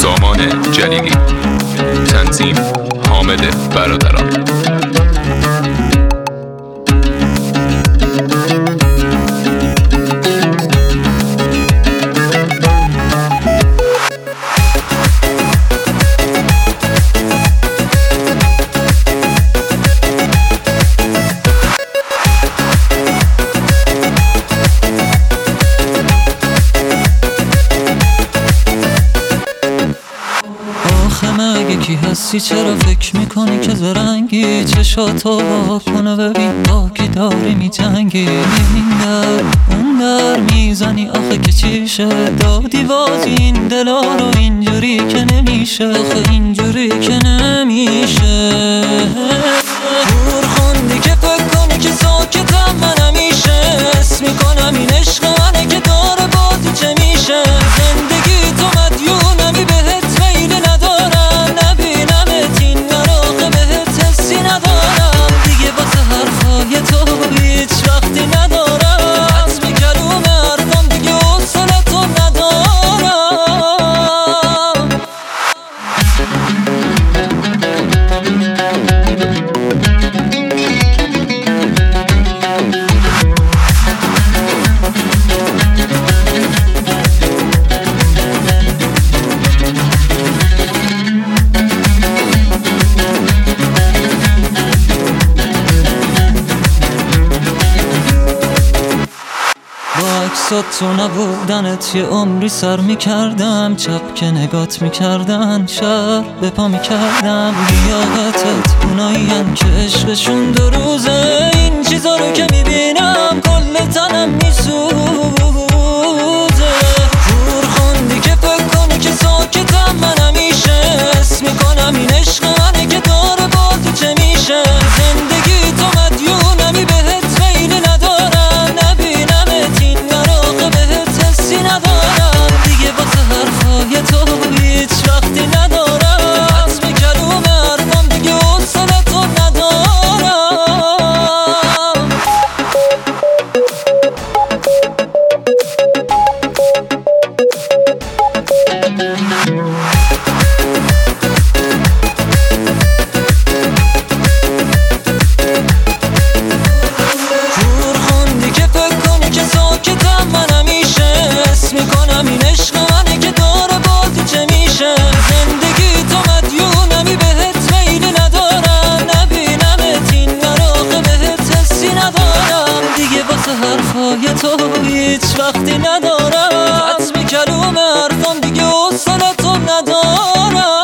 سامان جلیلی، تنظیم حامد برادران. کی هستی؟ چرا فکر میکنی که زرنگی؟ چشاتو با کنه ببین با کی داری میجنگی؟ این در اون در میزنی آخه که چیشه؟ دادی بازی این دلا رو اینجوری که نمیشه، آخه اینجوری که نمیشه. دور خوندی که فکر کنی که ساکتم من همیشه حس میکنم این عشق منه که داره بازی چه میشه. زندگی تو مدیونمی بهت میل ندارم، نبینمت این نراقه بهت حسی ندارم دیگه، واسه حرفای تو هیچ وقتی ندارم. حتمی کلوم حرفم دیگه حوصله تو ندارم. تو نبودنت یه عمری سر میکردم، چپ که نگات میکردن شهر به پا میکردم. لیاقتت اوناییم که عشقشون 2 روزه، این چیزا رو که میبینم کل تنم میسوزه. دور خوندی که فکر کنی که ساکتم من همیشه حس میکنم این عشق منه که داره بازی چه میشه. زندگی تو مدیونمی بهت میل ندارم، نبینمت این بهت حسی ندارم دیگه، واسه حرفای تو هیچ وقتی ندارم. حتمی کلوم حرفم دیگه حوصله تو ندارم. دور خوندی که فکر کنی که ساکتم من همیشه حس میکنم این عشق منه که داره بازی چه میشه. زندگی تو مدیونمی بهت میل ندارم، نبینمت این نراقه بهت حسی ندارم دیگه، واسه حرفای تو هیچ وقتی ندارم. حتمی کلوم حرفم دیگه حوصله تو ندارم.